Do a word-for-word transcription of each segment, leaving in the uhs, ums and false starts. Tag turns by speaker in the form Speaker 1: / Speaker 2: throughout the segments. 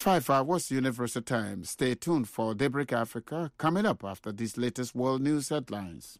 Speaker 1: five hours Universal Time. Stay tuned for Daybreak Africa coming up after these latest world news headlines.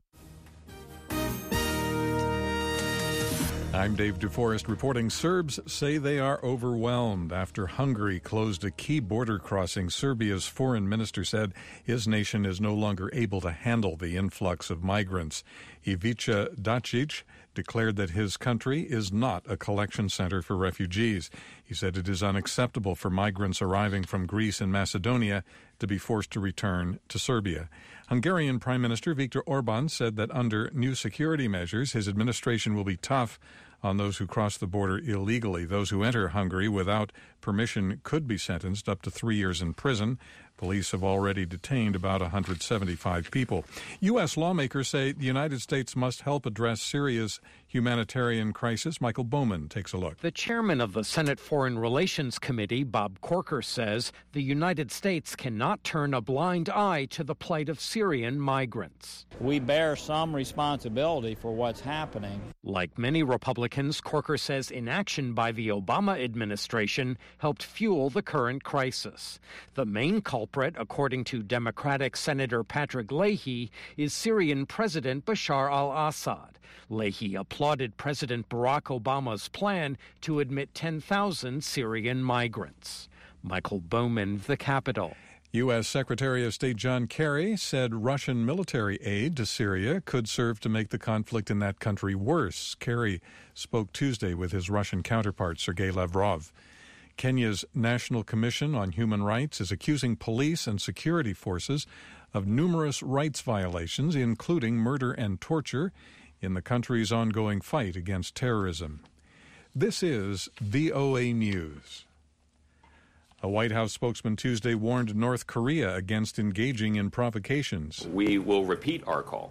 Speaker 2: I'm Dave DeForest reporting. Serbs say they are overwhelmed after Hungary closed a key border crossing. Serbia's foreign minister said his nation is no longer able to handle the influx of migrants. Ivica Dacic declared that his country is not a collection center for refugees. He said it is unacceptable for migrants arriving from Greece and Macedonia to be forced to return to Serbia. Hungarian Prime Minister Viktor Orban said that under new security measures, his administration will be tough on those who cross the border illegally. Those who enter Hungary without permission could be sentenced up to three years in prison. Police have already detained about one hundred seventy-five people. U S lawmakers say the United States must help address Syria's humanitarian crisis. Michael Bowman takes a look.
Speaker 3: The chairman of the Senate Foreign Relations Committee, Bob Corker, says the United States cannot turn a blind eye to the plight of Syrian migrants.
Speaker 4: We bear some responsibility for what's happening.
Speaker 3: Like many Republicans, Corker says inaction by the Obama administration helped fuel the current crisis. The main culprit, according to Democratic Senator Patrick Leahy, is Syrian President Bashar al-Assad. Leahy applauded President Barack Obama's plan to admit ten thousand Syrian migrants. Michael Bowman, The Capitol.
Speaker 2: U S. Secretary of State John Kerry said Russian military aid to Syria could serve to make the conflict in that country worse. Kerry spoke Tuesday with his Russian counterpart, Sergei Lavrov. Kenya's National Commission on Human Rights is accusing police and security forces of numerous rights violations, including murder and torture, in the country's ongoing fight against terrorism. This is V O A News. A White House spokesman Tuesday warned North Korea against engaging in provocations.
Speaker 5: We will repeat our call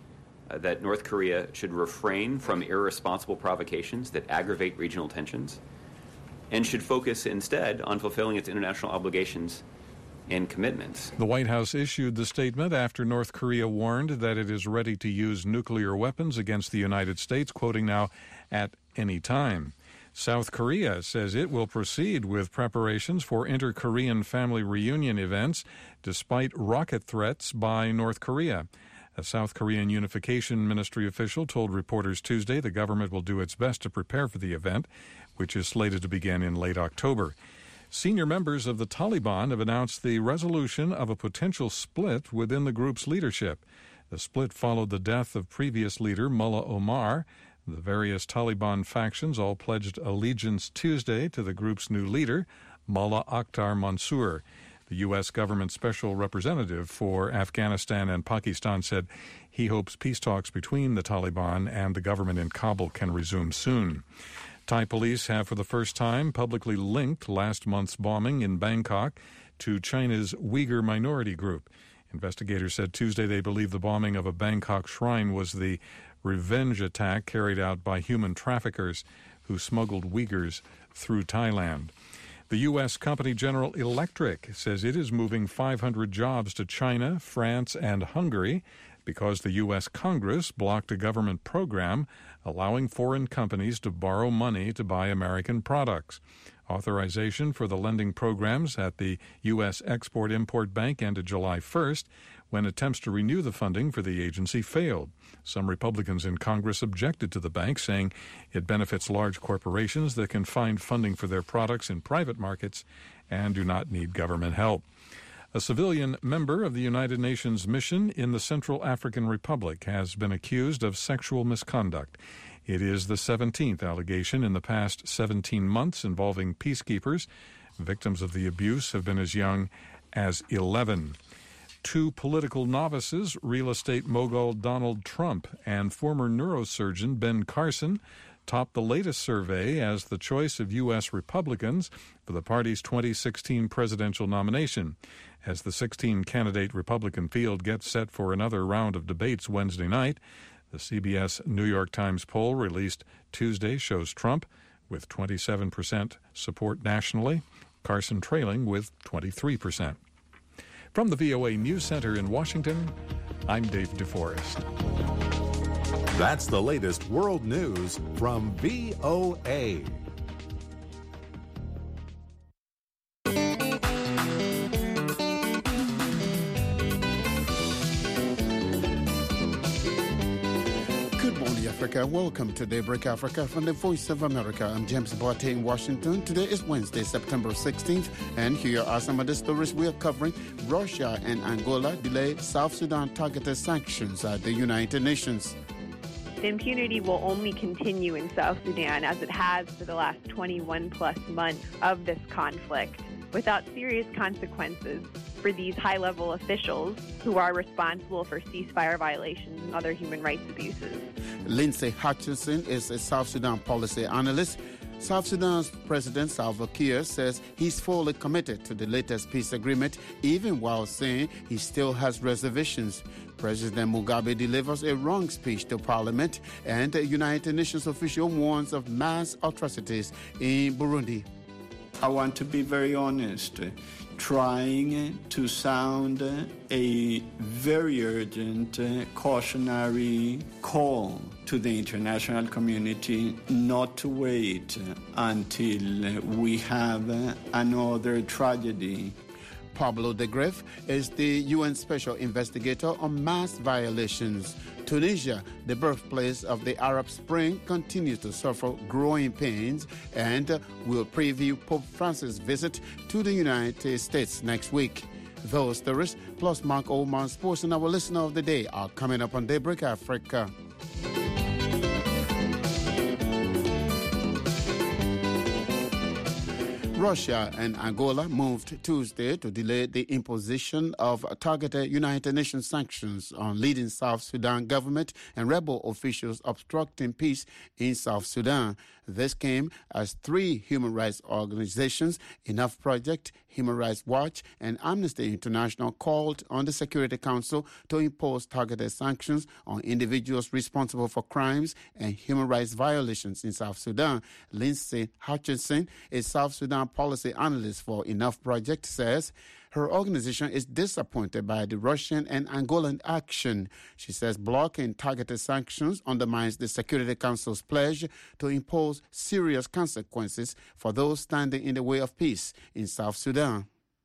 Speaker 5: uh, that North Korea should refrain from irresponsible provocations that aggravate regional tensions and should focus instead on fulfilling its international obligations and commitments.
Speaker 2: The White House issued the statement after North Korea warned that it is ready to use nuclear weapons against the United States, quoting now, at any time. South Korea says it will proceed with preparations for inter-Korean family reunion events despite rocket threats by North Korea. A South Korean Unification Ministry official told reporters Tuesday the government will do its best to prepare for the event, which is slated to begin in late October. Senior members of the Taliban have announced the resolution of a potential split within the group's leadership. The split followed the death of previous leader Mullah Omar. The various Taliban factions all pledged allegiance Tuesday to the group's new leader, Mullah Akhtar Mansour. The U S government special representative for Afghanistan and Pakistan said he hopes peace talks between the Taliban and the government in Kabul can resume soon. Thai police have for the first time publicly linked last month's bombing in Bangkok to China's Uyghur minority group. Investigators said Tuesday they believe the bombing of a Bangkok shrine was the revenge attack carried out by human traffickers who smuggled Uyghurs through Thailand. The U S company General Electric says it is moving five hundred jobs to China, France, and Hungary because the U S Congress blocked a government program allowing foreign companies to borrow money to buy American products. Authorization for the lending programs at the U S Export-Import Bank ended July first, when attempts to renew the funding for the agency failed. Some Republicans in Congress objected to the bank, saying it benefits large corporations that can find funding for their products in private markets and do not need government help. A civilian member of the United Nations mission in the Central African Republic has been accused of sexual misconduct. It is the seventeenth allegation in the past seventeen months involving peacekeepers. Victims of the abuse have been as young as eleven. Two political novices, real estate mogul Donald Trump and former neurosurgeon Ben Carson, topped the latest survey as the choice of U S Republicans for the party's twenty sixteen presidential nomination. As the sixteen-candidate Republican field gets set for another round of debates Wednesday night, the C B S New York Times poll released Tuesday shows Trump with twenty-seven percent support nationally, Carson trailing with twenty-three percent. From the V O A News Center in Washington, I'm Dave DeForest.
Speaker 6: That's the latest world news from V O A.
Speaker 1: Africa. Welcome to Daybreak Africa from the Voice of America. I'm James Boate in Washington. Today is Wednesday, September sixteenth, and here are some of the stories we are covering. Russia and Angola delay South Sudan targeted sanctions at the United Nations.
Speaker 7: The impunity will only continue in South Sudan as it has for the last twenty-one plus months of this conflict, without serious consequences for these high-level officials who are responsible for ceasefire violations and other human rights abuses.
Speaker 1: Lindsay Hutchinson is a South Sudan policy analyst. South Sudan's President Salva Kiir says he's fully committed to the latest peace agreement, even while saying he still has reservations. President Mugabe delivers a wrong speech to Parliament, and a United Nations official warns of mass atrocities in Burundi.
Speaker 8: I want to be very honest, trying to sound a very urgent cautionary call to the international community not to wait until we have another tragedy.
Speaker 1: Pablo de Greff is the U N Special Investigator on Mass Violations. Tunisia, the birthplace of the Arab Spring, continues to suffer growing pains and will preview Pope Francis' visit to the United States next week. Those stories, plus Mark Oldman Sports and our listener of the day, are coming up on Daybreak Africa. Russia and Angola moved Tuesday to delay the imposition of targeted United Nations sanctions on leading South Sudan government and rebel officials obstructing peace in South Sudan. This came as three human rights organizations, Enough Project, Human Rights Watch, and Amnesty International, called on the Security Council to impose targeted sanctions on individuals responsible for crimes and human rights violations in South Sudan. Lindsay Hutchinson, a South Sudan policy analyst for Enough Project, says her organization is disappointed by the Russian and Angolan action. She says blocking targeted sanctions undermines the Security Council's pledge to impose serious consequences for those standing in the way of peace in South Sudan.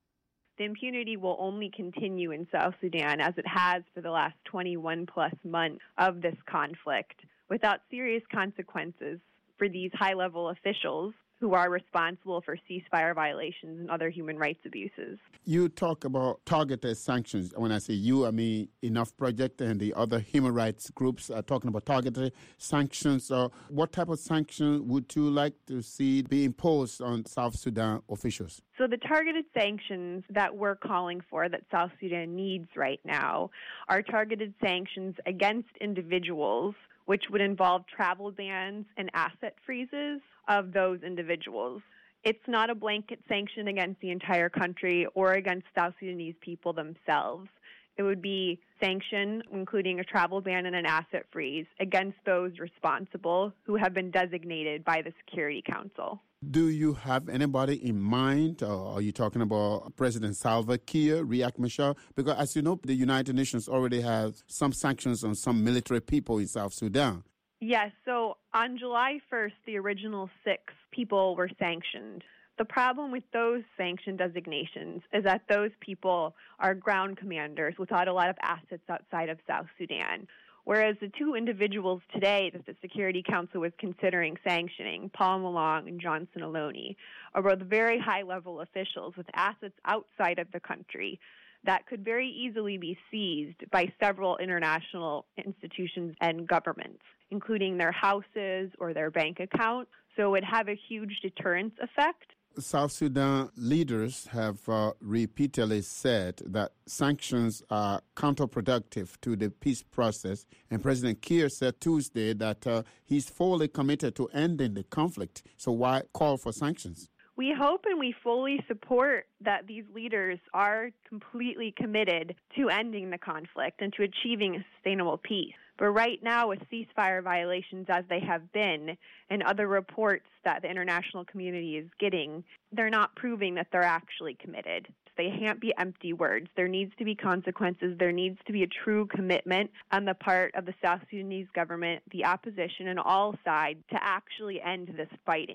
Speaker 7: The impunity will only continue in South Sudan as it has for the last twenty-one plus months of this conflict, without serious consequences for these high-level officials who are responsible for ceasefire violations and other human rights abuses.
Speaker 1: You talk about targeted sanctions. When I say you, I mean Enough Project and the other human rights groups are talking about targeted sanctions. So what type of sanctions would you like to see be imposed on South Sudan officials?
Speaker 7: So the targeted sanctions that we're calling for, that South Sudan needs right now, are targeted sanctions against individuals, which would involve travel bans and asset freezes of those individuals. It's not a blanket sanction against the entire country or against South Sudanese people themselves. It would be sanction, including a travel ban and an asset freeze, against those responsible who have been designated by the Security Council.
Speaker 1: Do you have anybody in mind, or are you talking about President Salva Kiir, Riek Machar? Because as you know, the United Nations already has some sanctions on some military people in South Sudan.
Speaker 7: Yes, so on July first, the original six people were sanctioned. The problem with those sanction designations is that those people are ground commanders without a lot of assets outside of South Sudan. Whereas the two individuals today that the Security Council was considering sanctioning, Paul Malong and Johnson Aloni, are both very high-level officials with assets outside of the country that could very easily be seized by several international institutions and governments, including their houses or their bank accounts. So it would have a huge deterrence effect.
Speaker 1: South Sudan leaders have uh, repeatedly said that sanctions are counterproductive to the peace process. And President Kiir said Tuesday that uh, he's fully committed to ending the conflict. So why call for sanctions?
Speaker 7: We hope and we fully support that these leaders are completely committed to ending the conflict and to achieving a sustainable peace. But right now, with ceasefire violations as they have been and other reports that the international community is getting, they're not proving that they're actually committed. They can't be empty words. There needs to be consequences. There needs to be a true commitment on the part of the South Sudanese government, the opposition, and all sides to actually end this fighting.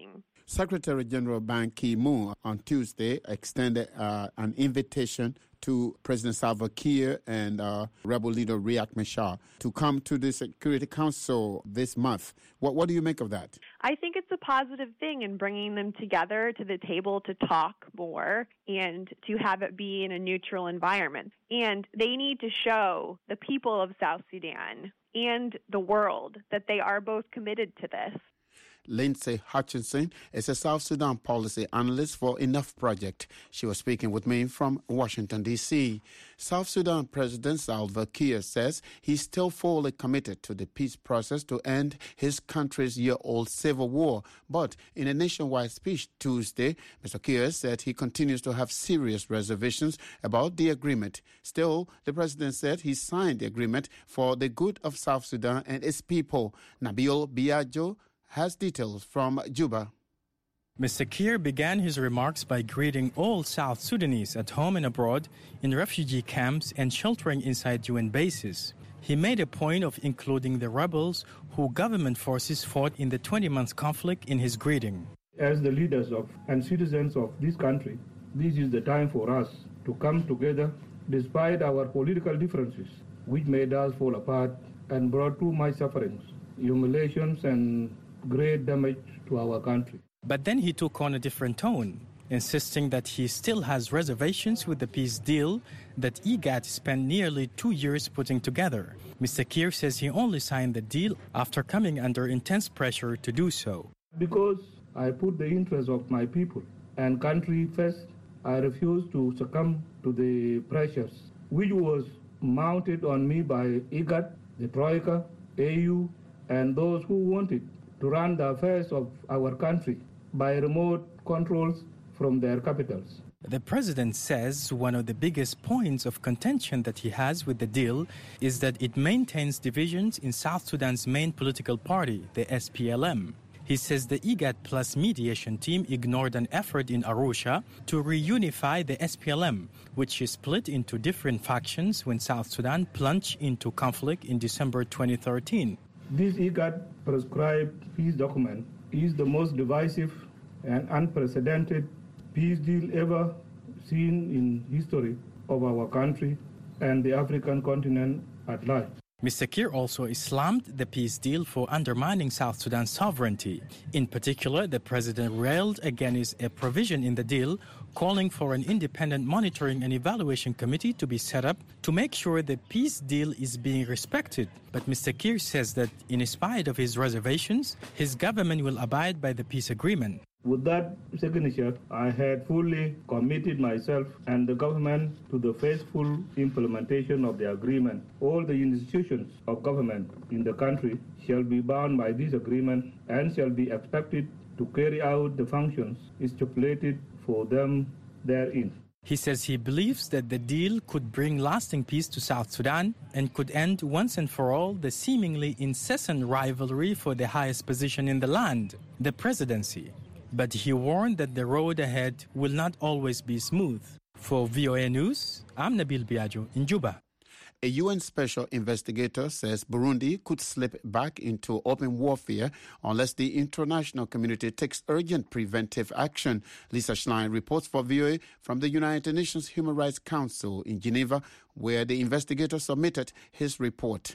Speaker 1: Secretary General Ban Ki-moon on Tuesday extended uh, an invitation to President Salva Kiir and uh, rebel leader Riek Machar to come to the Security Council this month. What, what do you make of that?
Speaker 7: I think it's a positive thing in bringing them together to the table to talk more and to have it be in a neutral environment. And they need to show the people of South Sudan and the world that they are both committed to this.
Speaker 1: Lindsay Hutchinson is a South Sudan policy analyst for Enough Project. She was speaking with me from Washington, D C South Sudan President Salva Kiir says he's still fully committed to the peace process to end his country's year-old civil war. But in a nationwide speech Tuesday, Mister Kiir said he continues to have serious reservations about the agreement. Still, the president said he signed the agreement for the good of South Sudan and its people. Nabil Biagio has details from Juba.
Speaker 9: Mister Kiir began his remarks by greeting all South Sudanese at home and abroad, in refugee camps and sheltering inside U N bases. He made a point of including the rebels who government forces fought in the twenty-month conflict in his greeting.
Speaker 10: As the leaders of and citizens of this country, this is the time for us to come together despite our political differences, which made us fall apart and brought too much sufferings, humiliations, and great damage to our country.
Speaker 9: But then he took on a different tone, insisting that he still has reservations with the peace deal that IGAD spent nearly two years putting together. Mister Kiir says he only signed the deal after coming under intense pressure to do so.
Speaker 10: Because I put the interests of my people and country first, I refuse to succumb to the pressures which was mounted on me by IGAD, the Troika, A U, and those who wanted to run the affairs of our country by remote controls from their capitals.
Speaker 9: The president says one of the biggest points of contention that he has with the deal is that it maintains divisions in South Sudan's main political party, the S P L M. He says the IGAD Plus mediation team ignored an effort in Arusha to reunify the S P L M, which is split into different factions when South Sudan plunged into conflict in December twenty thirteen.
Speaker 10: This IGAD prescribed peace document is the most divisive and unprecedented peace deal ever seen in history of our country and the African continent at large.
Speaker 9: Mister Kiir also slammed the peace deal for undermining South Sudan's sovereignty. In particular, the president railed against a provision in the deal calling for an independent monitoring and evaluation committee to be set up to make sure the peace deal is being respected. But Mister Kiir says that in spite of his reservations, his government will abide by the peace agreement.
Speaker 10: With that signature, I had fully committed myself and the government to the faithful implementation of the agreement. All the institutions of government in the country shall be bound by this agreement and shall be expected to carry out the functions stipulated for them therein.
Speaker 9: He says he believes that the deal could bring lasting peace to South Sudan and could end once and for all the seemingly incessant rivalry for the highest position in the land, the presidency. But he warned that the road ahead will not always be smooth. For V O A News, I'm Nabil Biagio in Juba.
Speaker 1: A U N special investigator says Burundi could slip back into open warfare unless the international community takes urgent preventive action. Lisa Schlein reports for V O A from the United Nations Human Rights Council in Geneva, where the investigator submitted his report.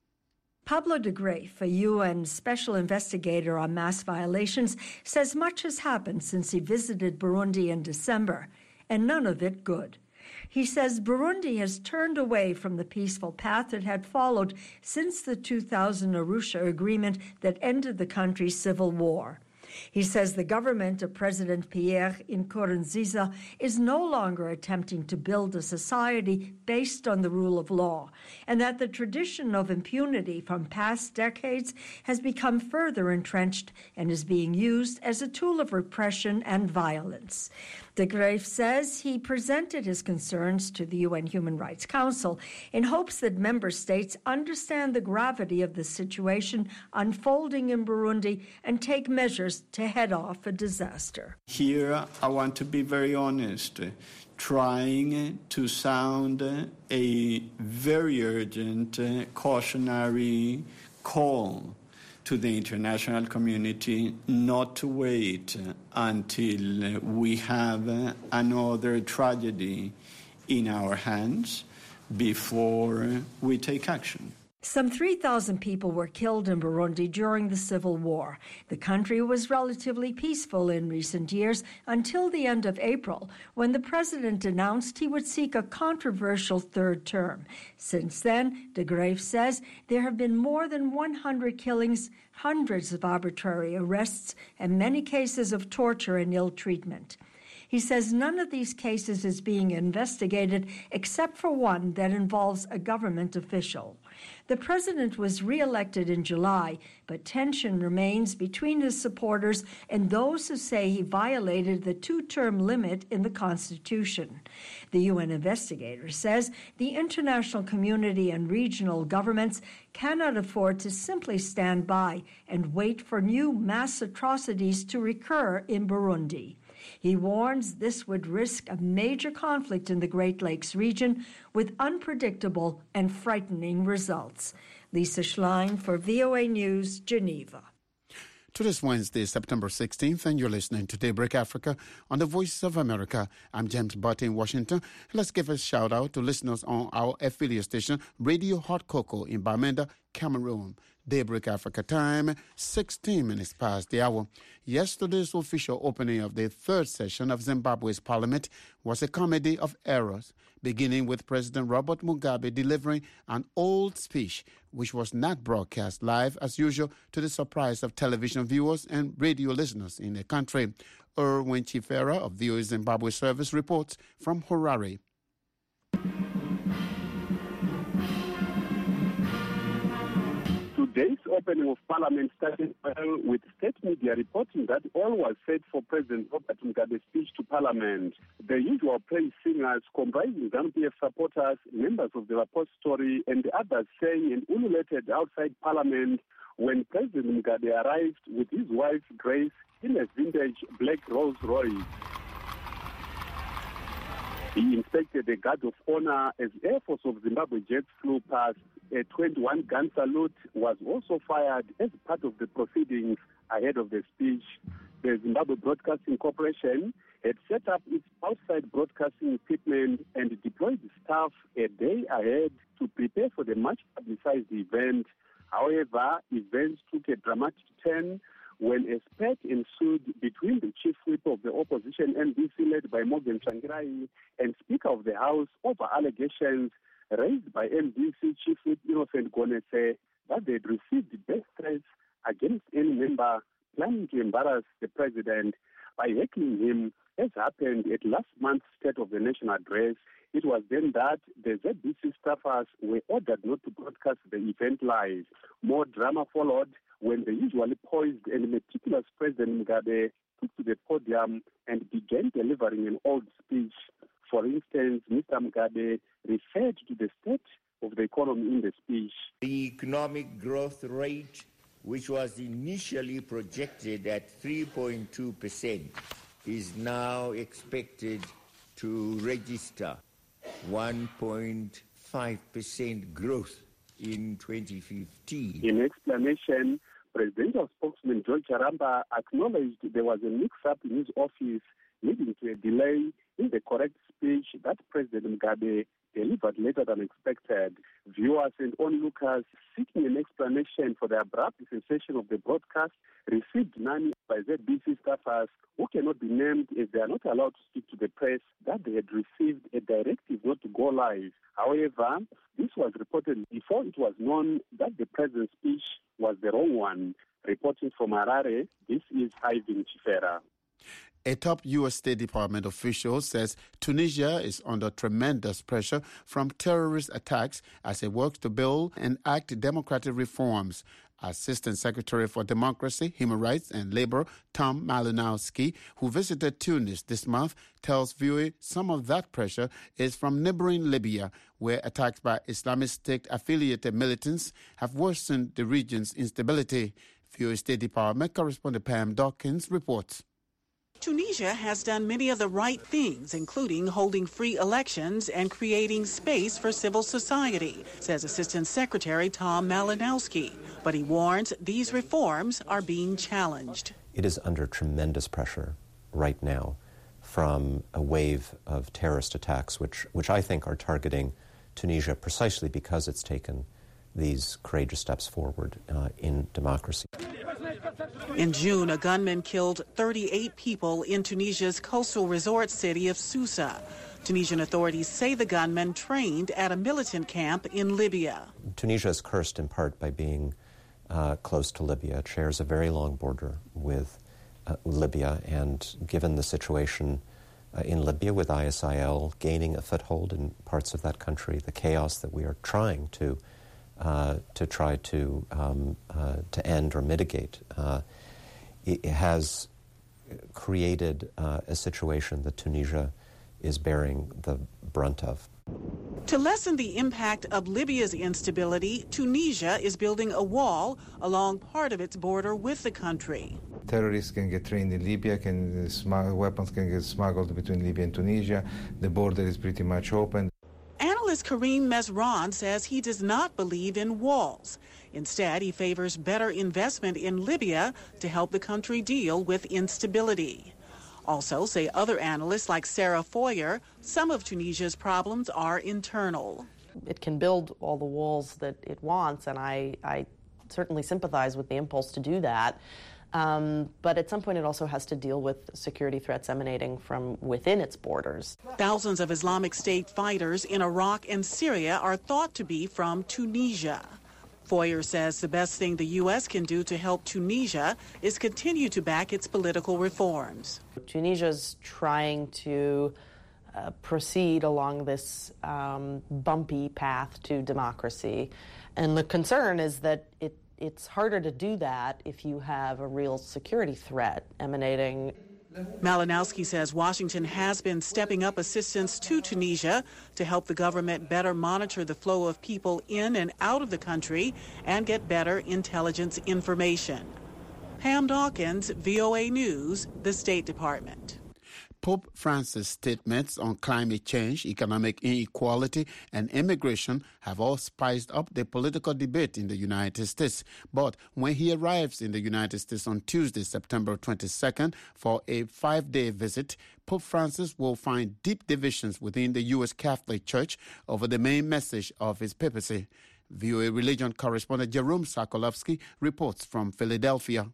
Speaker 11: Pablo de Graef, a U N special investigator on mass violations, says much has happened since he visited Burundi in December, and none of it good. He says Burundi has turned away from the peaceful path it had followed since the two thousand Arusha agreement that ended the country's civil war. He says the government of President Pierre Nkurunziza is no longer attempting to build a society based on the rule of law, and that the tradition of impunity from past decades has become further entrenched and is being used as a tool of repression and violence. De Graef says he presented his concerns to the U N Human Rights Council in hopes that member states understand the gravity of the situation unfolding in Burundi and take measures to head off a disaster.
Speaker 8: Here, I want to be very honest, trying to sound a very urgent cautionary call to the international community not to wait until we have another tragedy in our hands before we take action.
Speaker 11: Some three thousand people were killed in Burundi during the civil war. The country was relatively peaceful in recent years until the end of April, when the president announced he would seek a controversial third term. Since then, de Graaf says, there have been more than one hundred killings, hundreds of arbitrary arrests, and many cases of torture and ill treatment. He says none of these cases is being investigated except for one that involves a government official. The president was re-elected in July, but tension remains between his supporters and those who say he violated the two-term limit in the Constitution. The U N investigator says the international community and regional governments cannot afford to simply stand by and wait for new mass atrocities to recur in Burundi. He warns this would risk a major conflict in the Great Lakes region with unpredictable and frightening results. Lisa Schlein for V O A News, Geneva.
Speaker 1: To this Wednesday, September sixteenth, and you're listening to Daybreak Africa on the Voice of America. I'm James Butt in Washington. Let's give a shout-out to listeners on our affiliate station, Radio Hot Cocoa in Bamenda, Cameroon. Daybreak Africa time, sixteen minutes past the hour. Yesterday's official opening of the third session of Zimbabwe's parliament was a comedy of errors, beginning with President Robert Mugabe delivering an old speech, which was not broadcast live as usual to the surprise of television viewers and radio listeners in the country. Erwin Chifera of V O A Zimbabwe Service reports from Harare.
Speaker 12: Today's opening of Parliament started well with state media reporting that all was set for President Robert Mugabe's speech to Parliament. The usual praise singers comprising ZANU-P F supporters, members of the repository, and the others sang and ululated outside Parliament when President Mugabe arrived with his wife Grace in a vintage black Rolls Royce. He inspected the guard of honor as Air Force of Zimbabwe jets flew past. A twenty-one gun salute was also fired as part of the proceedings ahead of the speech. The Zimbabwe Broadcasting Corporation had set up its outside broadcasting equipment and deployed staff a day ahead to prepare for the much-publicized event. However, events took a dramatic turn when a spat ensued between the chief whip of the opposition N D C led by Morgan Tsvangirai and Speaker of the House over allegations raised by N D C Chief Whip Innocent Gonese that they had received death threats against any member planning to embarrass the president by heckling him, as happened at last month's State of the Nation address. It was then that the Z B C staffers were ordered not to broadcast the event live. More drama followed when the usually poised and meticulous President Mugabe took to the podium and began delivering an old speech. For instance, Mister Mugabe referred to the state of the economy in the speech.
Speaker 13: The economic growth rate, which was initially projected at three point two percent, is now expected to register one point five percent growth in twenty fifteen.
Speaker 12: In explanation, Presidential spokesman George Charamba acknowledged there was a mix-up in his office leading to a delay in the correct speech that President Mugabe delivered later than expected. Viewers and onlookers seeking an explanation for the abrupt cessation of the broadcast received none by Z B C staffers who cannot be named as they are not allowed to speak to the press that they had received a directive not to go live. However, this was reported before it was known that the president's speech was the wrong one. Reporting from Harare, this is Ivan Chifera.
Speaker 1: A top U S State Department official says Tunisia is under tremendous pressure from terrorist attacks as it works to build and act democratic reforms. Assistant Secretary for Democracy, Human Rights and Labor, Tom Malinowski, who visited Tunis this month, tells V O A some of that pressure is from neighboring Libya, where attacks by Islamic State-affiliated militants have worsened the region's instability. V O A State Department correspondent Pam Dawkins reports.
Speaker 14: Tunisia has done many of the right things, including holding free elections and creating space for civil society, says Assistant Secretary Tom Malinowski. But he warns these reforms are being challenged.
Speaker 15: It is under tremendous pressure right now from a wave of terrorist attacks, which, which I think are targeting Tunisia precisely because it's taken these courageous steps forward uh, in democracy.
Speaker 14: In June, a gunman killed thirty-eight people in Tunisia's coastal resort city of Sousa. Tunisian authorities say the gunman trained at a militant camp in Libya.
Speaker 15: Tunisia is cursed in part by being uh, close to Libya. It shares a very long border with uh, Libya, and given the situation uh, in Libya with I S I L gaining a foothold in parts of that country, the chaos that we are trying to uh, to try to um, uh, to end or mitigate, uh, it has created uh, a situation that Tunisia is bearing the brunt of.
Speaker 14: To lessen the impact of Libya's instability, Tunisia is building a wall along part of its border with the country.
Speaker 16: Terrorists can get trained in Libya, can smuggle, weapons can get smuggled between Libya and Tunisia. The border is pretty much open.
Speaker 14: Analyst Karim Mesran says he does not believe in walls. Instead, he favors better investment in Libya to help the country deal with instability. Also, say other analysts like Sarah Foyer, some of Tunisia's problems are internal.
Speaker 17: It can build all the walls that it wants, and I, I certainly sympathize with the impulse to do that. Um, but at some point it also has to deal with security threats emanating from within its borders.
Speaker 14: Thousands of Islamic State fighters in Iraq and Syria are thought to be from Tunisia. Foyer says the best thing the U S can do to help Tunisia is continue to back its political reforms.
Speaker 17: Tunisia's trying to uh, proceed along this um, bumpy path to democracy. And the concern is that it It's harder to do that if you have a real security threat emanating.
Speaker 14: Malinowski says Washington has been stepping up assistance to Tunisia to help the government better monitor the flow of people in and out of the country and get better intelligence information. Pam Dawkins, V O A News, the State Department.
Speaker 1: Pope Francis' statements on climate change, economic inequality, and immigration have all spiced up the political debate in the United States. But when he arrives in the United States on Tuesday, September twenty-second, for a five-day visit, Pope Francis will find deep divisions within the U S Catholic Church over the main message of his papacy. V O A religion correspondent Jerome Sokolovsky reports from Philadelphia.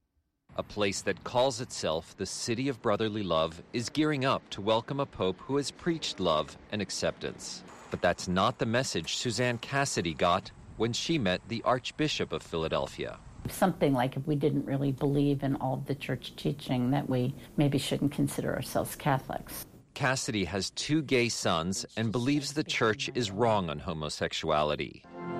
Speaker 18: A place that calls itself the city of brotherly love is gearing up to welcome a pope who has preached love and acceptance. But that's not the message Suzanne Cassidy got when she met the Archbishop of Philadelphia.
Speaker 19: Something like if we didn't really believe in all of the church teaching, that we maybe shouldn't consider ourselves Catholics.
Speaker 18: Cassidy has two gay sons and believes the church is wrong on homosexuality.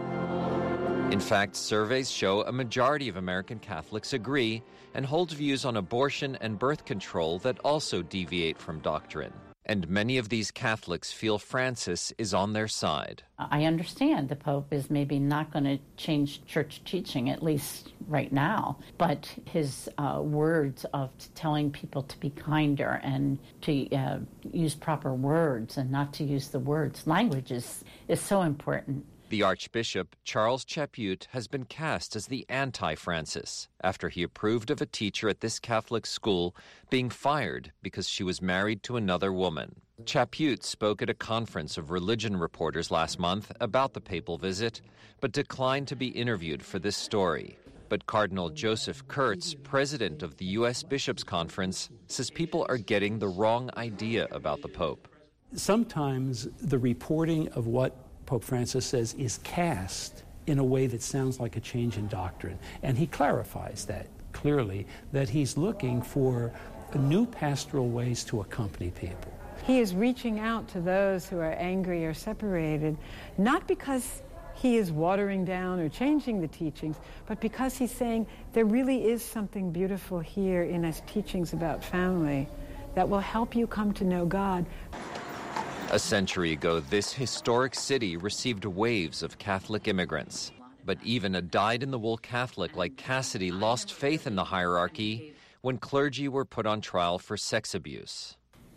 Speaker 18: In fact, surveys show a majority of American Catholics agree and hold views on abortion and birth control that also deviate from doctrine. And many of these Catholics feel Francis is on their side.
Speaker 19: I understand the Pope is maybe not going to change church teaching, at least right now, but his uh, words of telling people to be kinder and to uh, use proper words and not to use the words, language is, is so important.
Speaker 18: The Archbishop, Charles Chaput, has been cast as the anti-Francis after he approved of a teacher at this Catholic school being fired because she was married to another woman. Chaput spoke at a conference of religion reporters last month about the papal visit, but declined to be interviewed for this story. But Cardinal Joseph Kurtz, president of the U S Bishops' Conference, says people are getting the wrong idea about the Pope.
Speaker 20: Sometimes the reporting of what Pope Francis says is cast in a way that sounds like a change in doctrine. And he clarifies that clearly, that he's looking for new pastoral ways to accompany people.
Speaker 21: He is reaching out to those who are angry or separated, not because he is watering down or changing the teachings, but because he's saying there really is something beautiful here in his teachings about family that will help you come to know God.
Speaker 18: A century ago, this historic city received waves of Catholic immigrants. But even a dyed-in-the-wool Catholic like Cassidy lost faith in the hierarchy when clergy were put on trial for sex abuse.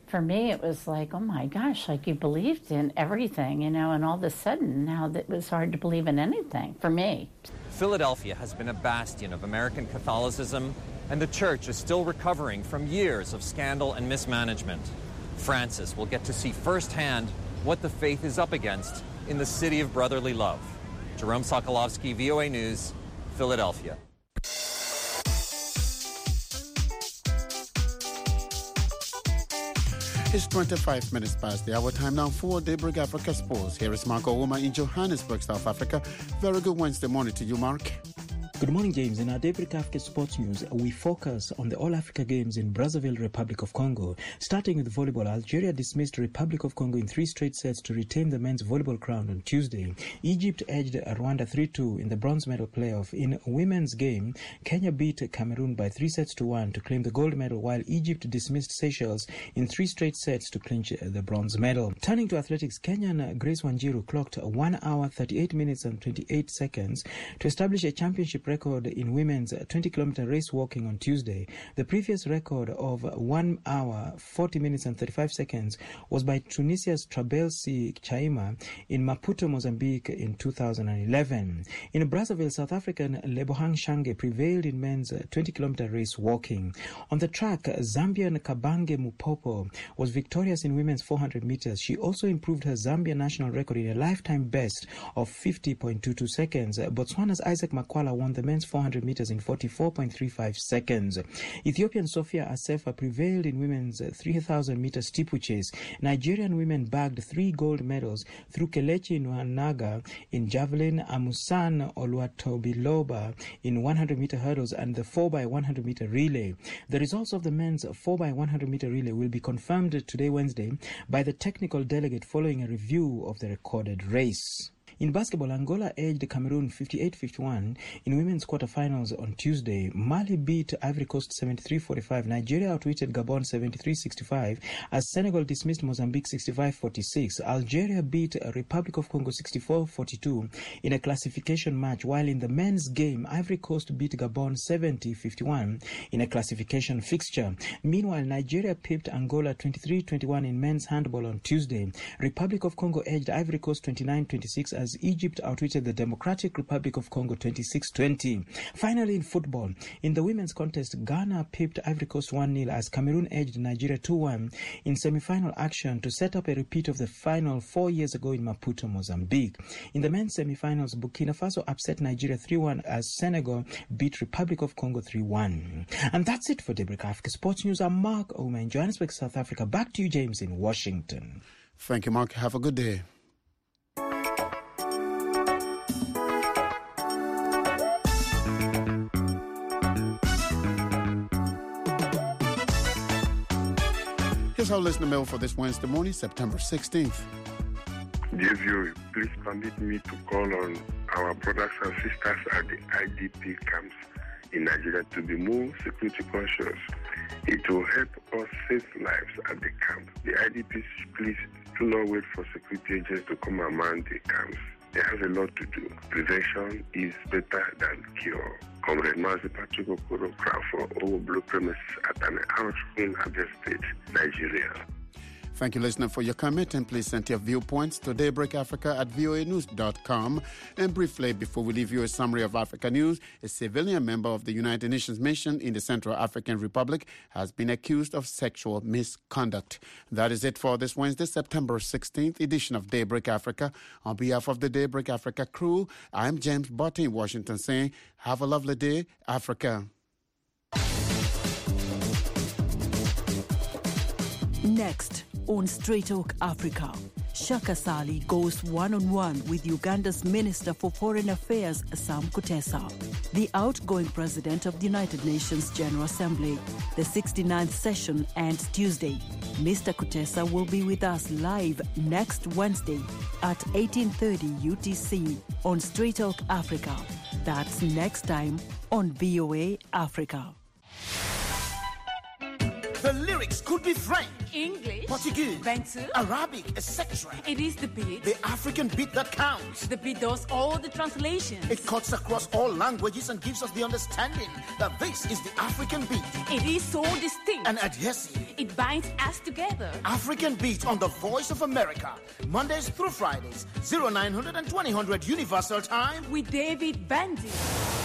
Speaker 19: For me, it was like, oh my gosh, like you believed in everything, you know, and all of a sudden now it was hard to believe in anything, for me.
Speaker 18: Philadelphia has been a bastion of American Catholicism, and the church is still recovering from years of scandal and mismanagement. Francis will get to see firsthand what the faith is up against in the city of brotherly love. Jerome Sokolovsky, V O A News, Philadelphia.
Speaker 1: It's twenty-five minutes past the hour. Time now for Daybreak Africa Sports. Here is Marco Ouma in Johannesburg, South Africa. Very good Wednesday morning to you, Mark.
Speaker 4: Good morning, James. In our Daybreak Africa Sports News, we focus on the All-Africa Games in Brazzaville, Republic of Congo. Starting with volleyball, Algeria dismissed Republic of Congo in three straight sets to retain the men's volleyball crown on Tuesday. Egypt edged Rwanda three two in the bronze medal playoff. In women's game, Kenya beat Cameroon by three sets to one to claim the gold medal, while Egypt dismissed Seychelles in three straight sets to clinch the bronze medal. Turning to athletics, Kenyan Grace Wanjiru clocked one hour, thirty-eight minutes and twenty-eight seconds to establish a championship record in women's twenty kilometer race walking on Tuesday. The previous record of one hour, forty minutes and thirty-five seconds was by Tunisia's Trabelsi Chaima in Maputo, Mozambique in two thousand eleven. In Brazzaville, South African Lebohang Shange prevailed in men's twenty kilometer race walking. On the track, Zambian Kabange Mupopo was victorious in women's four hundred meters. She also improved her Zambia national record in a lifetime best of fifty point two two seconds. Botswana's Isaac Makwala won the men's four hundred meters in forty-four point three five seconds. Ethiopian Sophia Asefa prevailed in women's three thousand meter steeplechase. Nigerian women bagged three gold medals through Kelechi Nwanaga in javelin, Amusan Oluwatobiloba in one hundred meter hurdles, and the four by one hundred meter relay. The results of the men's four by one hundred meter relay will be confirmed today, Wednesday, by the technical delegate following a review of the recorded race. In basketball, Angola edged Cameroon fifty-eight fifty-one in women's quarterfinals on Tuesday. Mali beat Ivory Coast seventy-three forty-five. Nigeria outwitted Gabon seventy-three sixty-five as Senegal dismissed Mozambique sixty-five forty-six. Algeria beat Republic of Congo sixty-four forty-two in a classification match, while in the men's game, Ivory Coast beat Gabon seventy fifty-one in a classification fixture. Meanwhile, Nigeria pipped Angola twenty-three twenty-one in men's handball on Tuesday. Republic of Congo edged Ivory Coast twenty-nine twenty-six as Egypt outwitted the Democratic Republic of Congo twenty-six twenty. Finally, in football, in the women's contest, Ghana pipped Ivory Coast one nil as Cameroon edged Nigeria two one in semi-final action to set up a repeat of the final four years ago in Maputo, Mozambique. In the men's semi-finals, Burkina Faso upset Nigeria three one as Senegal beat Republic of Congo three one. And that's it for Daybreak Africa Sports News. I'm Mark Ouma in Johannesburg, South Africa. Back to you, James, in Washington.
Speaker 1: Thank you, Mark. Have a good day. Here's our listener mail for this Wednesday morning, September sixteenth.
Speaker 22: Dear viewer, please permit me to call on our brothers and sisters at the I D P camps in Nigeria to be more security conscious. It will help us save lives at the camp. The I D Ps, please do not wait for security agents to come and man the camps. They have a lot to do. Prevention is better than cure. Comrade Mazi Patrick Okoro for Owo Blue Premises at an house in Abia State, Nigeria.
Speaker 1: Thank you, listener, for your comment, and please send your viewpoints to Daybreak Africa at V O A news dot com. And briefly, before we leave you a summary of Africa news, a civilian member of the United Nations mission in the Central African Republic has been accused of sexual misconduct. That is it for this Wednesday, September sixteenth edition of Daybreak Africa. On behalf of the Daybreak Africa crew, I'm James Botti in Washington saying, have a lovely day, Africa.
Speaker 23: Next on Straight Talk Africa, Shaka Sali goes one-on-one with Uganda's Minister for Foreign Affairs, Sam Kutesa. The outgoing president of the United Nations General Assembly. The sixty-ninth session ends Tuesday. Mister Kutesa will be with us live next Wednesday at eighteen thirty U T C on Straight Talk Africa. That's next time on V O A Africa.
Speaker 2: The lyrics could be French,
Speaker 3: English,
Speaker 2: Portuguese,
Speaker 3: Bantu,
Speaker 2: Arabic, et cetera.
Speaker 3: It is the beat.
Speaker 2: The African beat that counts.
Speaker 3: The beat does all the translations.
Speaker 2: It cuts across all languages and gives us the understanding that this is the African beat.
Speaker 3: It is so distinct
Speaker 2: and adhesive.
Speaker 3: It binds us together.
Speaker 2: African Beat on the Voice of America. Mondays through Fridays, oh nine hundred and twenty hundred Universal Time.
Speaker 3: With David Bandy.